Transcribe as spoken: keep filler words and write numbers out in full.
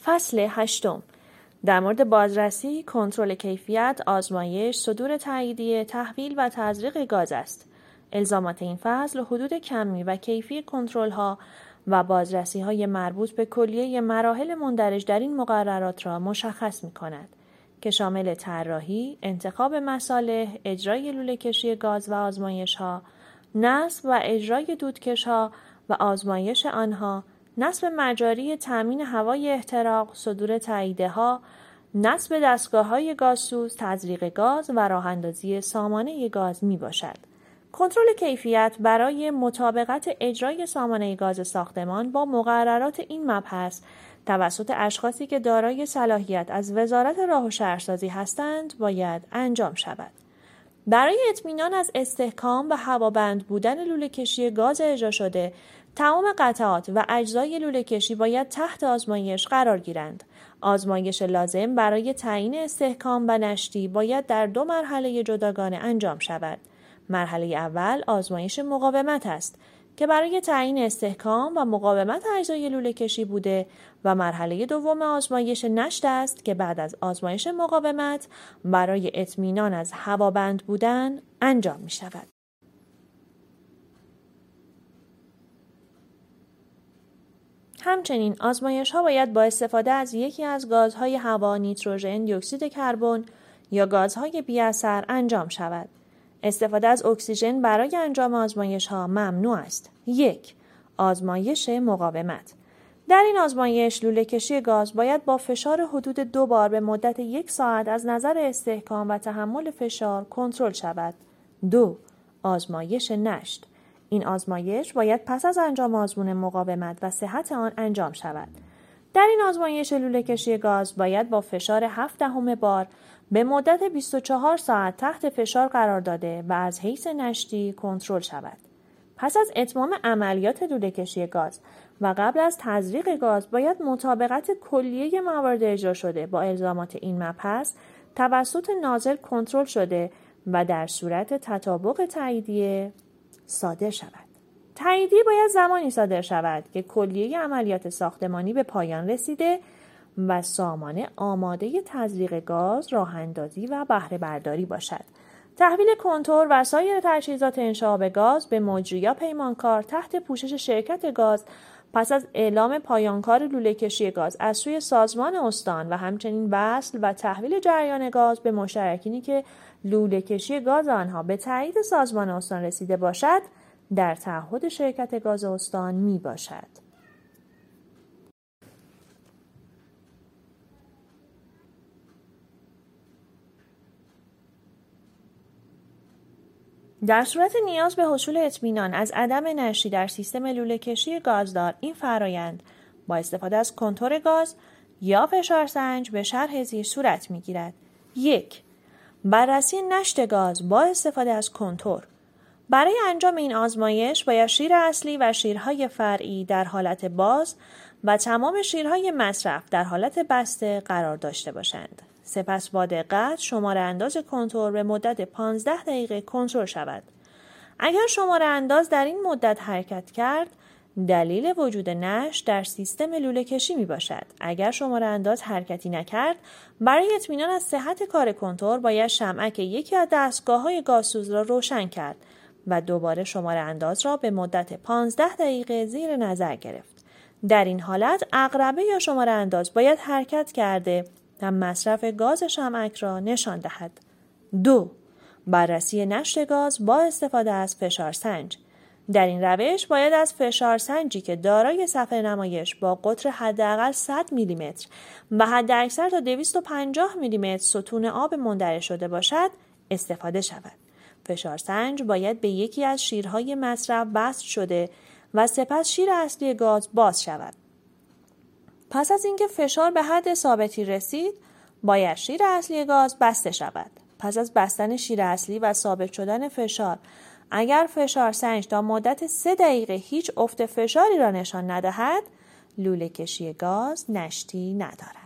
فصل هشتم. در مورد بازرسی، کنترل کیفیت، آزمایش، صدور تاییدیه، تحویل و تزریق گاز است. الزامات این فصل حدود کمی و کیفی کنترل‌ها و بازرسی‌های مربوط به کلیه مراحل مندرج در این مقررات را مشخص می‌کند که شامل طراحی، انتخاب مصالح، اجرای لوله‌کشی گاز و آزمایش‌ها، نصب و اجرای دودکش‌ها و آزمایش آنها، نصب مجاری تامین هوای احتراق، صدور تاییده‌ها، نصب دستگاه‌های گازسوز، تزریق گاز و راه‌اندازی سامانه گاز میباشد. کنترل کیفیت برای مطابقت اجرای سامانه گاز ساختمان با مقررات این مبحث توسط اشخاصی که دارای صلاحیت از وزارت راه و شهرسازی هستند باید انجام شود. برای اطمینان از استحکام و هوابند بودن لوله‌کشی گاز اجرا شده، تمام قطعات و اجزای لوله‌کشی باید تحت آزمایش قرار گیرند. آزمایش لازم برای تعیین استحکام و نشتی باید در دو مرحله جداگانه انجام شود. مرحله اول آزمایش مقاومت است که برای تعیین استحکام و مقاومت اجزای لوله‌کشی بوده و مرحله دوم آزمایش نشت است که بعد از آزمایش مقاومت برای اطمینان از هوابند بودن انجام می شود. همچنین آزمایش‌ها باید با استفاده از یکی از گازهای هوا، نیتروژن، دی اکسید کربن یا گازهای بی‌اثر انجام شود. استفاده از اکسیژن برای انجام آزمایش‌ها ممنوع است. یک. آزمایش مقاومت. در این آزمایش لوله‌کشی گاز باید با فشار حدود دو بار به مدت یک ساعت از نظر استحکام و تحمل فشار کنترل شود. دو. آزمایش نشت. این آزمایش باید پس از انجام آزمون مقاومت و صحت آن انجام شود. در این آزمایش لوله‌کشی گاز باید با فشار هفت دهم بار به مدت بیست و چهار ساعت تحت فشار قرار داده و از حیث نشتی کنترل شود. پس از اتمام عملیات لوله‌کشی گاز و قبل از تزریق گاز باید مطابقت کلیه موارد اجرا شده با الزامات این مبحث توسط ناظر کنترل شده و در صورت تطابق تاییدیه صادر شود. تاییدیه باید زمانی صادر شود که کلیه عملیات ساختمانی به پایان رسیده و سامانه آماده تزریق گاز، راه‌اندازی و بهره برداری باشد. تحویل کنتور و سایر تجهیزات انشعاب گاز به مجری یا پیمانکار تحت پوشش شرکت گاز پس از اعلام پایانکار لوله‌کشی گاز از سوی سازمان استان و همچنین وصل و تحویل جریان گاز به مشترکینی که لوله‌کشی گاز آنها به تایید سازمان استان رسیده باشد در تعهد شرکت گاز استان می باشد. در صورت نیاز به حصول اطمینان از عدم نشتی در سیستم لوله‌کشی گازدار، این فرایند با استفاده از کنتور گاز یا فشارسنج به شرح زیر صورت می‌گیرد. یک. بررسی نشت گاز با استفاده از کنتور. برای انجام این آزمایش باید شیر اصلی و شیرهای فرعی در حالت باز و تمام شیرهای مصرف در حالت بسته قرار داشته باشند. سپس با دقت شماره انداز کنتور به مدت پانزده دقیقه کنترل شود. اگر شماره انداز در این مدت حرکت کرد، دلیل وجود نشت در سیستم لوله‌کشی می باشد. اگر شماره انداز حرکتی نکرد، برای اطمینان از صحت کار کنتور باید شمعک یکی از دستگاه‌های گازسوز را روشن کرد و دوباره شماره انداز را به مدت پانزده دقیقه زیر نظر گرفت. در این حالت عقربه یا شماره انداز باید حرکت کرده و مصرف گاز شمعک را نشان دهد. دو. بررسی نشت گاز با استفاده از فشارسنج. در این روش باید از فشارسنجی که دارای صفحه نمایش با قطر حداقل صد میلیمتر و حداکثر تا دویست و پنجاه میلیمتر ستون آب مندرج شده باشد استفاده شود. فشارسنج باید به یکی از شیرهای مصرف وصل شده و سپس شیر اصلی گاز باز شود. پس از اینکه فشار به حد ثابتی رسید، باید شیر اصلی گاز بسته شود. پس از بستن شیر اصلی و ثابت شدن فشار، اگر فشارسنج تا مدت سه دقیقه هیچ افت فشاری را نشان ندهد، لوله‌کشی گاز نشتی ندارد.